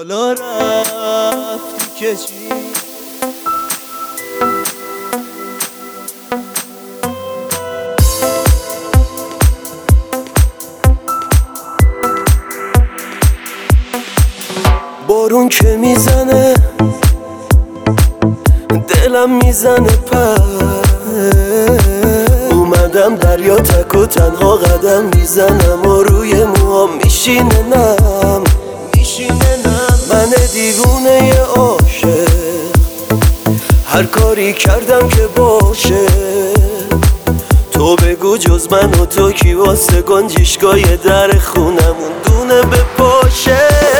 حالا رفتی که چی؟ بارون که میزنه دلم میزنه پر اومدم دریا تک و تنها قدم میزنم و روی موهام میشیننم من دیوونه عاشق هر کاری کردم که باشه تو بگو جز من و تو کی واسه گنجشگاه در خونمون دونه بپاشه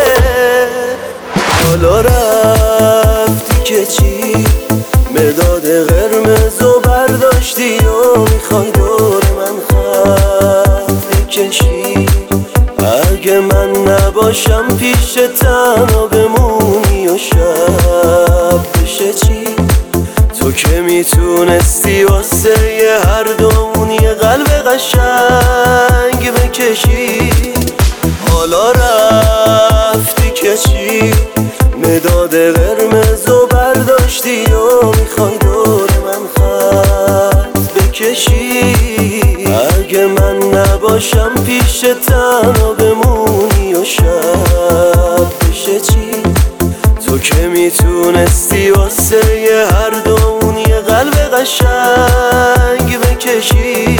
حالا رفتی که چی مداد قرمز و برداشتی و میخوای دور من خط بکشی اگه من نباشم پیش تنها بمونی و شب بشه چی تو که میتونستی واسه یه هر دومون یه قلب قشنگ بکشی حالا رفتی که چی مداد قرمز و برداشتی و میخوای دور من خط بکشی اگه من نباشم پیش تنها بمونی و شب بشه چی تو که میتونستی واسه یه هر دومون یه قلب قشنگ بکشی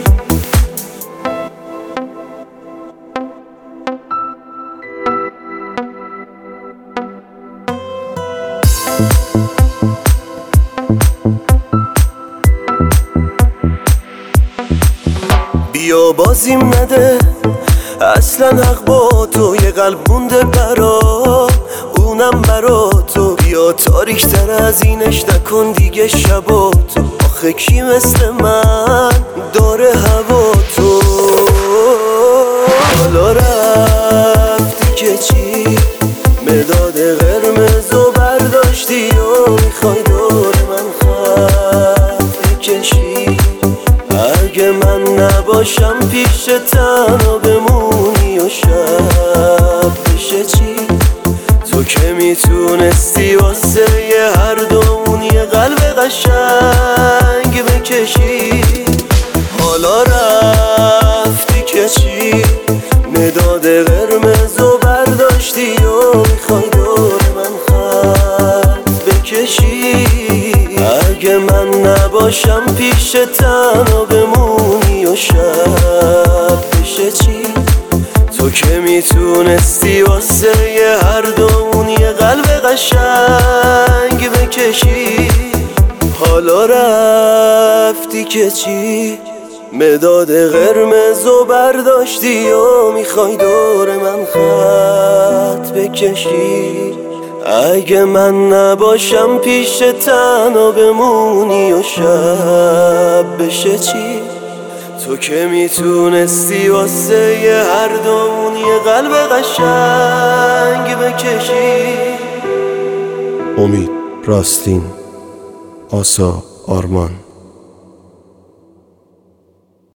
بیا بازیم نده اصلا حق با تو یه قلب مونده برا اونم برا تو بیا تاریک تر از اینش نکن دیگه شبا تو آخه کی مثل من داره هوا تو حالا رفتی که چی مداد قرمز و برداشتی و میخوای دور من خط بکشی اگه من نباشم پیش تنها بمونی و شب بشه چی تو که میتونستی واسه یه هر دومون یه قلب قشنگ بکشی حالا رفتی که چی مداد قرمز و برداشتی و میخوای دور من خط بکشی اگه من نباشم پیش تنها بمونی و شب بشه چی تو که میتونستی واسه یه هر دومون یه قلب قشنگ بکشی حالا رفتی که چی مداد قرمز و برداشتی و میخوای دور من خط بکشی اگه من نباشم پیش تنها بمونی و شب بشه چی تو که میتونستی واسه یه هر دومون یه قلب قشنگ بکشی امید، راستین، آسا، آرمان